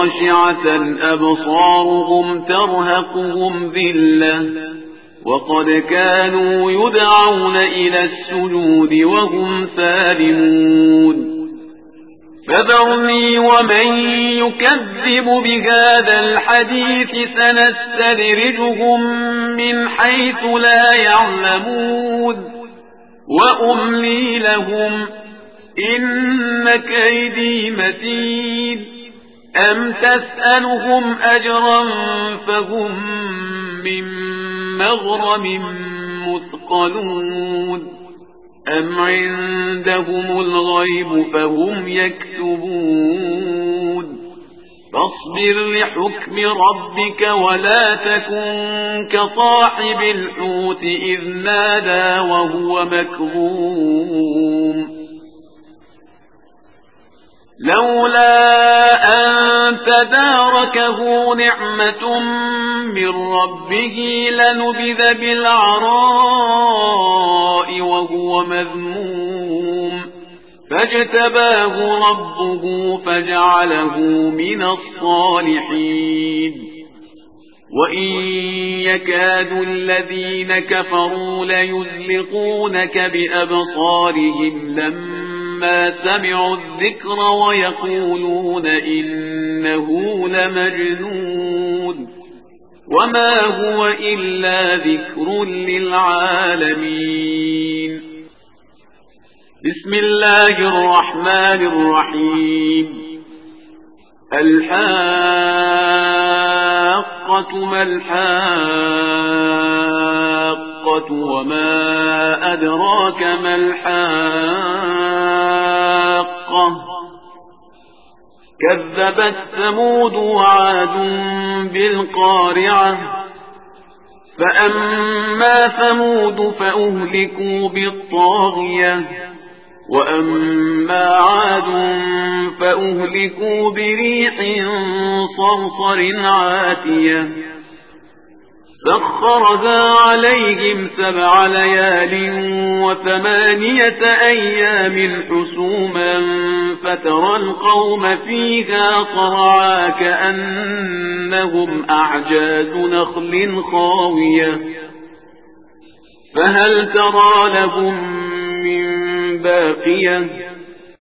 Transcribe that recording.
خاشعة أبصارهم ترهقهم ذلة وقد كانوا يدعون إلى السجود وهم سالمون فذرني ومن يكذب بهذا الحديث سنستدرجهم من حيث لا يعلمون وأملي لهم إن كيدي متين أم تسألهم أجرا فهم من مغرم مثقلون أم عندهم الغيب فهم يكتبون فاصبر لحكم ربك ولا تكن كصاحب الحوت إذ نادى وهو مكظوم لولا أن تداركه نعمة من ربه لنبذ بالعراء وهو مذموم فاجتباه ربه فجعله من الصالحين وإن يكاد الذين كفروا ليزلقونك بأبصارهم لما سمعوا الذكر ويقولون إنه لمجنون وما هو إلا ذكر للعالمين بسم الله الرحمن الرحيم الحاقة ما الحاقة وما أدراك ما الحاقة كذبت ثمود وعاد بالقارعة فأما ثمود فأهلكوا بالطاغية وأما عاد فأهلكوا بريح صرصر عاتية سخرها عليهم 7 ليال و8 أيام حسوما فترى القوم فيها صرعا كأنهم أعجاز نخل خاوية فهل ترى لهم من باقية